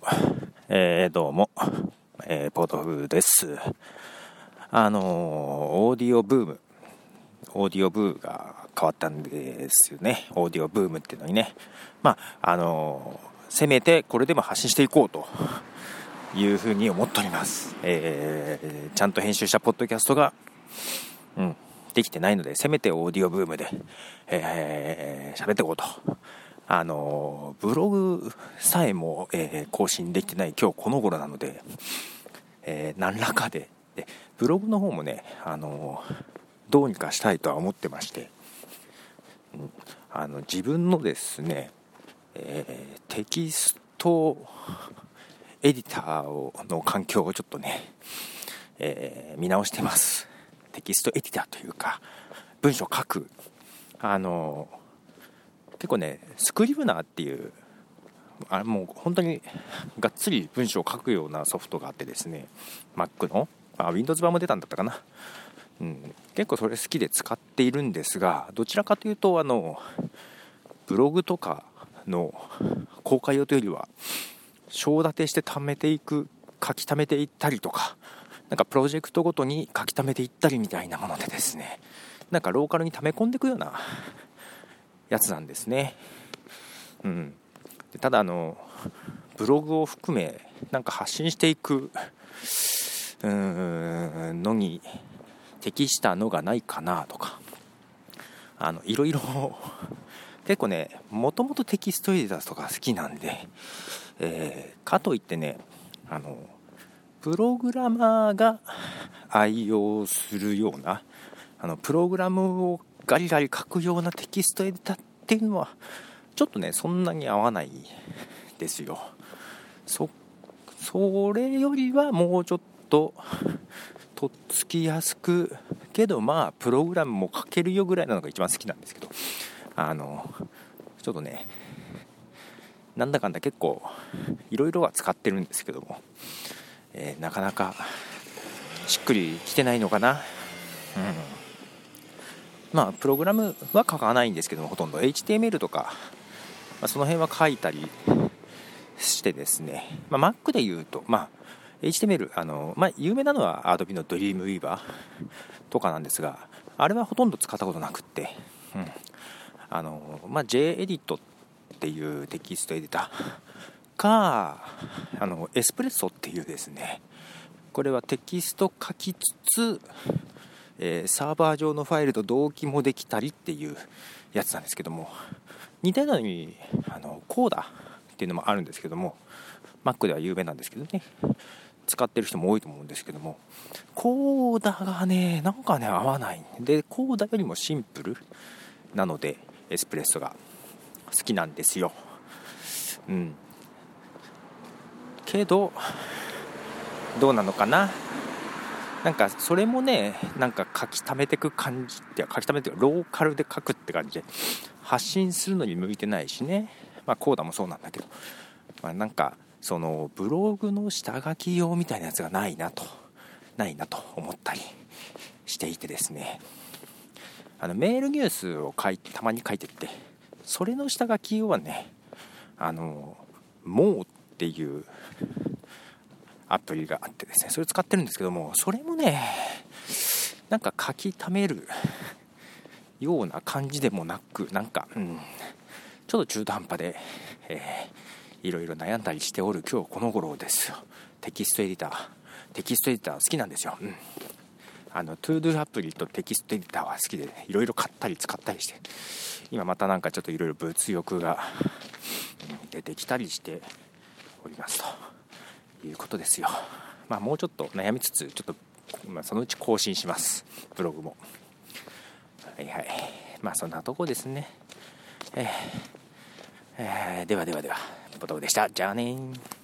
どうも、ポトフです。オーディオブーが変わったんですよね。オーディオブームっていうのにね、せめてこれでも発信していこうというふうに思っております。ちゃんと編集したポッドキャストが、できてないので、せめてオーディオブームで喋っていこうと。ブログさえも、更新できてない今日この頃なので、何らかでブログの方もね、どうにかしたいとは思ってまして、自分のですね、テキストエディターの環境をちょっとね、見直してます。テキストエディターというか文章を書く結構ね、スクリブナーっていうもう本当にがっつり文章を書くようなソフトがあってですね、 Mac のWindows 版も出たんだったかな、結構それ好きで使っているんですが、どちらかというとブログとかの公開用というよりは章立てして書き溜めていったりとか、なんかプロジェクトごとに書き溜めていったりみたいなものでですね、なんかローカルに溜め込んでいくようなやつなんですね。でただブログを含めなんか発信していくのに適したのがないかなとか、いろいろ結構ね、もともとテキストエディターとか好きなんで、かといってね、プログラマーが愛用するようなプログラムをガリガリ書くようなテキストエディターっていうのはちょっとね、そんなに合わないですよ。それよりはもうちょっととっつきやすく、けどプログラムも書けるよぐらいなのが一番好きなんですけど、ちょっとね、なんだかんだ結構いろいろは使ってるんですけども、なかなかしっくりきてないのかな。プログラムは書かないんですけども、ほとんど HTML とか、その辺は書いたりしてですね、Mac でいうと、HTML、有名なのは Adobe の Dreamweaver とかなんですが、あれはほとんど使ったことなくって、JEdit っていうテキストエディターか、エスプレッソっていうですね、これはテキスト書きつつサーバー上のファイルと同期もできたりっていうやつなんですけども、似たようなのにコーダっていうのもあるんですけども、 Mac では有名なんですけどね、使ってる人も多いと思うんですけども、コーダがね、なんかね合わないで、コーダよりもシンプルなのでエスプレッソが好きなんですよ。けどどうなのかな、なんかそれもね、なんか書き溜めていく感じって、書き溜めてローカルで書くって感じで発信するのに向いてないしね。コーダもそうなんだけど、なんかそのブログの下書き用みたいなやつがないなと思ったりしていてですね、メールニュースをたまに書いてって、それの下書き用はね、もうっていうアプリがあってですね、それを使ってるんですけども、それもね、なんか書き溜めるような感じでもなく、なんか、ちょっと中途半端で、いろいろ悩んだりしておる今日この頃ですよ。テキストエディター好きなんですよ。トゥードゥアプリとテキストエディターは好きで、いろいろ買ったり使ったりして、今またなんかちょっといろいろ物欲が出てきたりしておりますということですよ。もうちょっと悩みつつ、ちょっと、そのうち更新します、ブログも。そんなとこですね。ではポトフでした。じゃあねー。